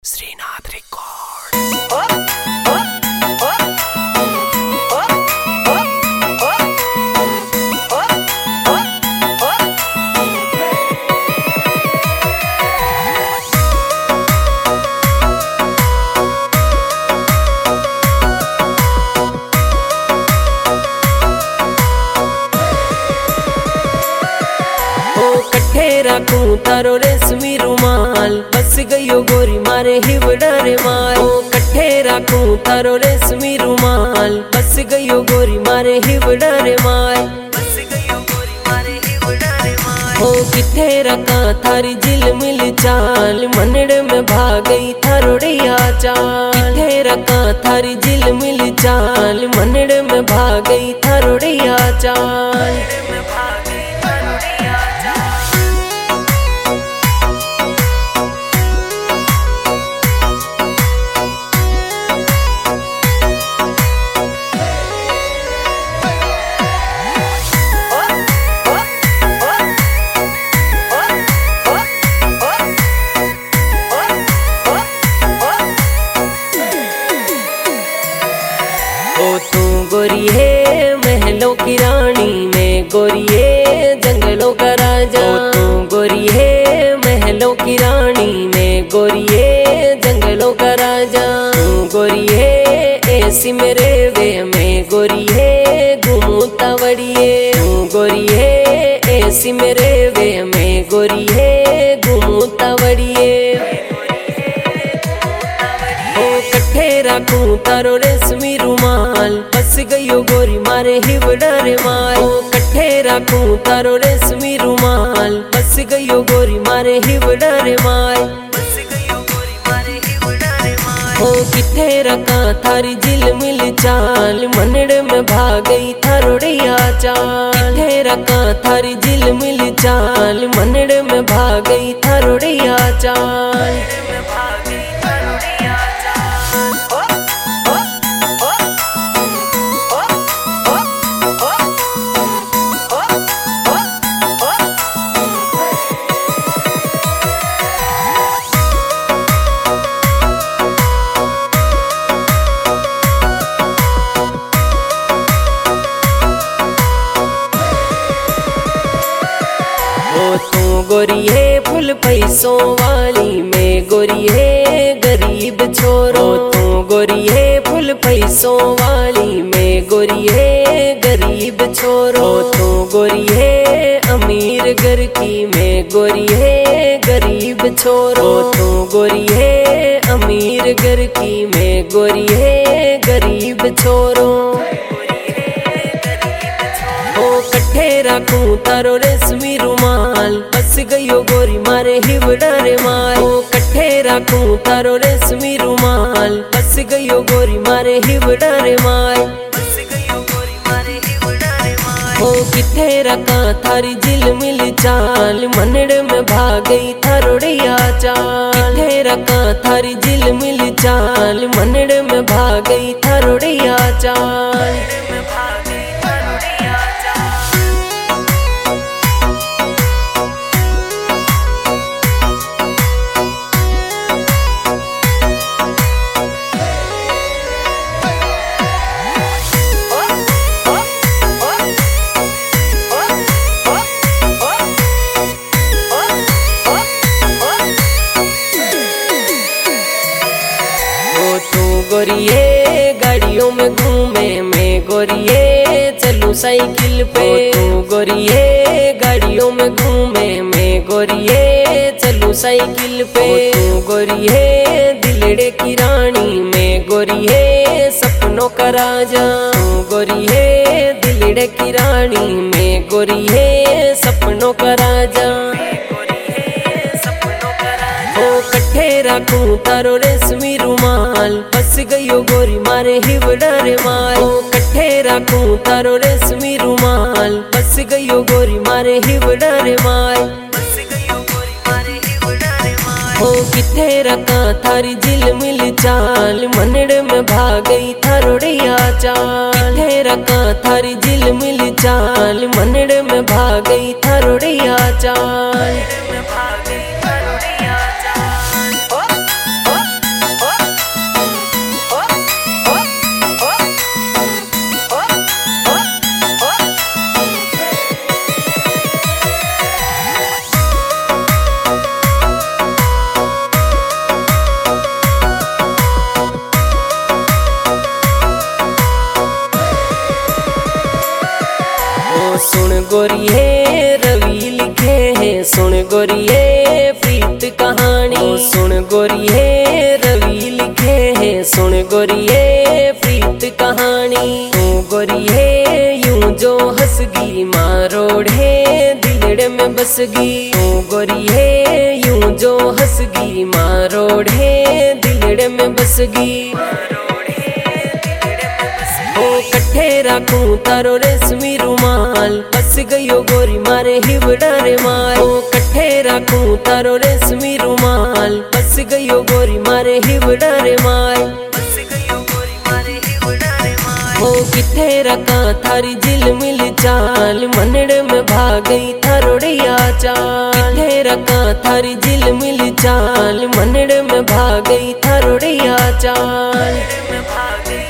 Srinath record. रखूं तारो रेशमी रुमाल, बस गयो गोरी मारे हिवड़ा रे माल। ओ कट्ठे रखूं तारो रेशमी रुमाल, बस गयो गोरी मारे हिवड़ा रे माल। ओ किथे रखा थारी झिलमिल चाल, मनड़े में भाग गई थारोड़िया चाल। किथे रखा थारी झिलमिल चाल, मनड़े में भाग गई थारोड़िया चाल। गोरी है महलों की रानी, मैं गोरी है जंगलों का राजा। तू गोरी है महलों की रानी, मैं गोरी है जंगलों का राजा। तू गोरी है ऐसी मेरे वे, मैं गोरी है घूमू तावड़िए। तू गोरी है ऐसी मेरे वे, मैं गोरी है घूमू तावड़िए। रखूं तारो रेशमी रुमाल, बस गयो गोरी मारे हिवड़ा रे माल। ओ कट्ठे रखूं तारो रेशमी रुमाल, बस गयो गोरी मारे हिवड़ा रे माल। ओ किथे रखा थारी झिलमिल चाल, मनड़े में भाग गई थारोड़िया चाल। किथे रखा थारी झिलमिल चाल, मनड़े में भाग गई थारोड़िया चाल। तू गोरी है फुल पैसों वाली, मैं गोरी है गरीब छोरो। तू गोरी है फुल पैसों वाली, मैं गोरी है गरीब छोरो। तू गोरी है अमीर घर की, मैं गोरी है गरीब छोरो। तू गोरी है अमीर घर की, मैं गोरी है गरीब छोरो। कट्ठे रखूं तारो रेशमी रुमाल, बस गयो गोरी मारे हिवड़ा रे माल। ओ कट्ठे रखूं तारो रेशमी रुमाल, बस गयो गोरी मारे हिवड़ा रे माल। ओ किथे रखा थारी झिलमिल चाल, मनड़े में भाग गई थारोड़िया चाल। किथे रखा थारी झिलमिल चाल, मनड़े में भाग गई थारोड़िया चाल। गोरी है गाड़ियों में घूमे, मैं गोरी है चलूं साइकिल पे। तू गोरी है गाड़ियों में घूमे, मैं गोरी है चलूं साइकिल पे। तू गोरी है दिलड़े की रानी, मैं गोरी है सपनों का राजा। तू गोरी है दिलड़े की रानी, मैं गोरी है सपनों का राजा। कट्ठे रखूं तारो रेशमी रुमाल, बस गयो गोरी मारे हिवड़ा रे माल। ओ कट्ठे रखूं तारो रेशमी रुमाल, बस गयो गोरी मारे हिवड़ा रे माल। ओ किथे रखा थारी झिलमिल चाल, मनड़े में भाग गई थारोड़िया चाल। किथे रखा थारी झिलमिल चाल, मनड़े में भाग गई थारोड़िया चाल। गोरिये रवि लिखे है सुन गोरिये प्रीत कहानी। सुन गोरिये रवि लिखे है सुन गोरिये प्रीत कहानी। तू गोरिये यूं जो हंसगी मारोड़े दिलड़े में बसगी। तू गोरिये यूं जो हंसगी मारोड़े दिलड़े में बसगी। ओ कट्ठे रखूं तारो रेशमी रुमाल बस गयो गोरी मारे हिवड़ा रे माल। ओ कट्ठे रखूं तारो रेशमी रुमाल बस गयो गोरी मारे हिवड़ा रे माल। ओ किथे रखा थारी झिलमिल चाल मनड़े में भाग गई थारोड़िया चाल। किथे रखा थारी झिलमिल चाल मनड़े में भाग गई थारोड़िया चाल।